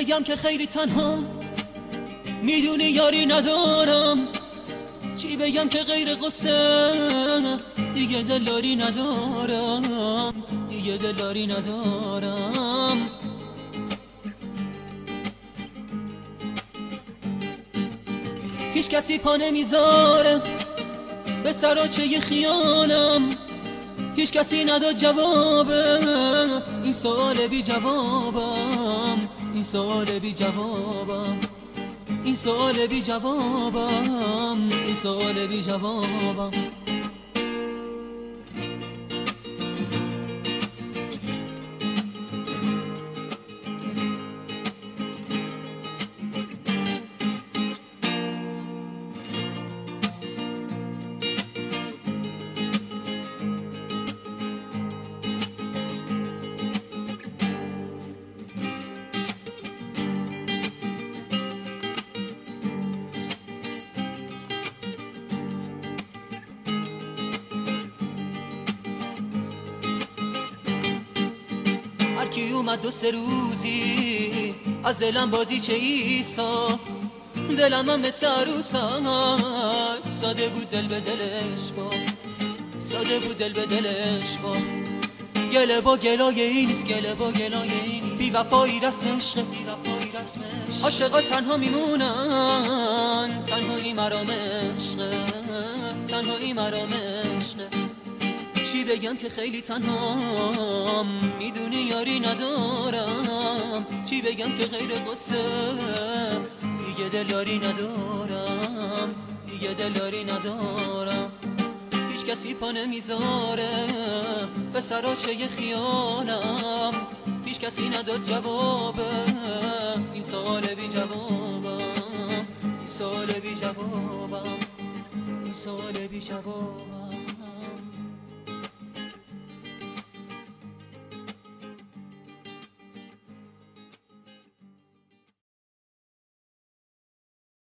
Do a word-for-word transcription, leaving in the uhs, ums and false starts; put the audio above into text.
بگم که خیلی تنها، میدونی یاری ندارم. چی بگم که غیر قصه، دیگه دلاری ندارم، دیگه دلاری ندارم. هیچ کسی پا نمیذاره به سراچه خیالم، هیچ کسی نداد جواب این سوال بی جوابم، این سوال بی جوابم، این سوال بی جوابم، این سوال بی جوابم. هرکی اومد دو سه روزی از دلم بازی چه ایسا، دلم هم مثل عروسک ساده بود دل به دلش با، ساده بود دل به دلش با. گله با گلای این نیست، گله با گلای این نیست، بی وفایی رسم عشق، بی وفایی رسم عشق. عاشقا تنها میمونن، تنهایی مرام عشق، تنهایی مرام عشق. چی بگم که خیلی تنهام، میدونی یاری ندارم. چی بگم که غیر قصه، دیگه دلاری ندارم، دیگه دلاری ندارم. هیچ کسی پا نمیذاره به سراچه خیالم، هیچ کسی نداد جواب این سوال بی جوابم، این سوال بی جوابم، این سوال بی جوابم.